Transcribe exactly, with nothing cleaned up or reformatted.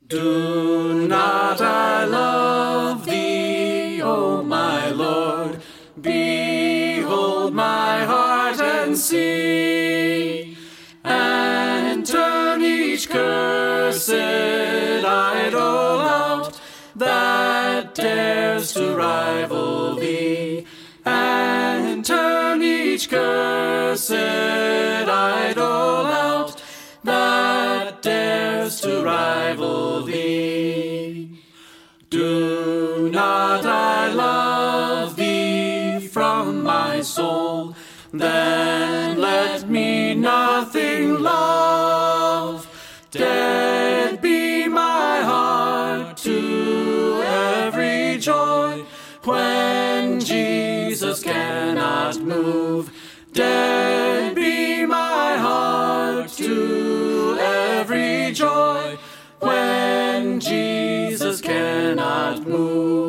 Do not I love thee, O my Lord? Behold my heart and see, and turn each cursed idol out that dares to rival thee, and turn each cursed idol out that dares to rival thee. Do not I love thee from my soul? Then let me nothing love. Dead be my heart to every joy, when Jesus cannot move. Dead be my heart to every joy, when Jesus cannot move.